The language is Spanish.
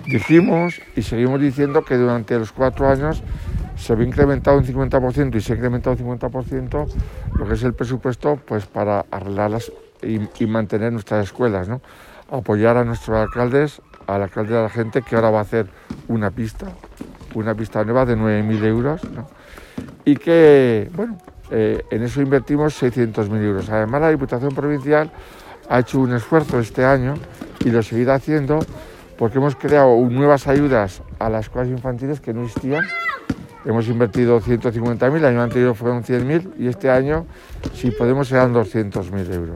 Dijimos y seguimos diciendo que durante los 4 años se había incrementado un 50% y se ha incrementado un 50% lo que es el presupuesto, pues para arreglarlas y mantener nuestras escuelas, ¿no? Apoyar a nuestros alcaldes, al alcalde de la gente, que ahora va a hacer una pista nueva de 9.000 euros, ¿no? Y que, bueno, en eso invertimos 600.000 euros. Además, la Diputación Provincial ha hecho un esfuerzo este año y lo seguirá haciendo, porque hemos creado nuevas ayudas a las escuelas infantiles que no existían. Hemos invertido 150.000, el año anterior fueron 100.000 y este año, si podemos, serán 200.000 euros.